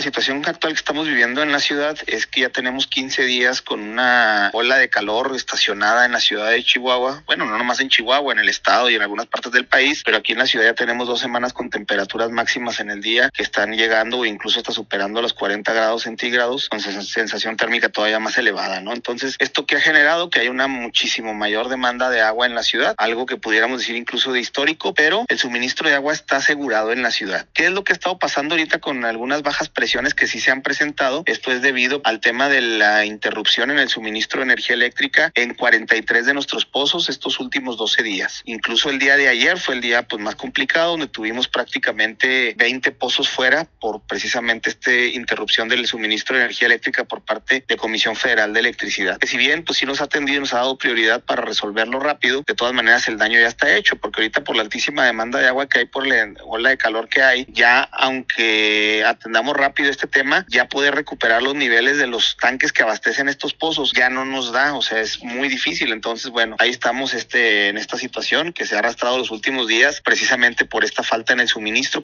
situación actual que estamos viviendo en la ciudad es que ya tenemos 15 días con una ola de calor estacionada en la ciudad de Chihuahua. Bueno, no nomás en Chihuahua, en el estado y en algunas partes del país, pero aquí en la ciudad ya tenemos 2 semanas con temperaturas máximas en el día que están llegando o incluso hasta superando los 40 grados centígrados, con sensación térmica todavía más elevada, ¿no? Entonces, esto que ha generado que hay una muchísimo mayor demanda de agua en la ciudad, algo que pudiéramos decir incluso de histórico, pero el suministro de agua está asegurado en la ciudad. ¿Qué es lo que ha estado pasando ahorita con algunas bajas presiones que sí se han presentado? Esto es debido al tema de la interrupción en el suministro de energía eléctrica en 43 de nuestros pozos estos últimos 12 días. Incluso el día de ayer fue el día más complicado, donde tuvimos prácticamente 20 pozos fuera por precisamente esta interrupción del suministro de energía eléctrica por parte de Comisión Federal de Electricidad. Que si bien sí nos ha atendido y nos ha dado prioridad para resolverlo rápido, de todas maneras el daño ya está hecho, porque ahorita por la altísima demanda de agua que hay, por la ola de calor que hay, ya aunque atendamos rápido este tema, ya poder recuperar los niveles de los tanques que abastecen estos pozos ya no nos da, o sea, es muy difícil. Entonces, bueno, ahí estamos en esta situación que se ha arrastrado los últimos días precisamente por esta falta en el suministro.